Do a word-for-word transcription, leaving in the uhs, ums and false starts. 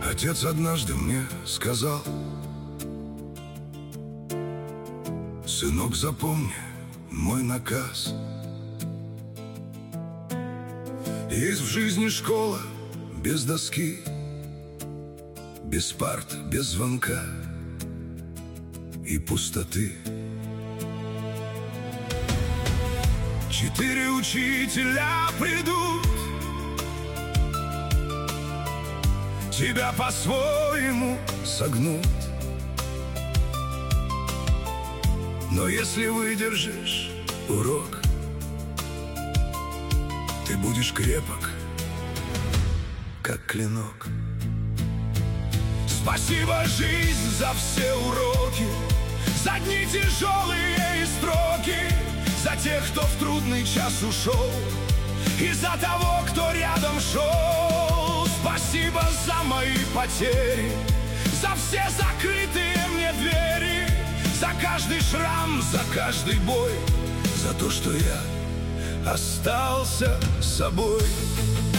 Отец однажды мне сказал: сынок, запомни мой наказ. Есть в жизни школа без доски, без парт, без звонка и пустоты. Четыре учителя придут, тебя по-своему согнут. Но если выдержишь урок, ты будешь крепок, как клинок. Спасибо, жизнь, за все уроки, за дни тяжелые и строки, за тех, кто в трудный час ушел, и за того, кто рядом шел. Спасибо за мои потери, за все закрытые мне двери, за каждый шрам, за каждый бой, за то, что я остался собой.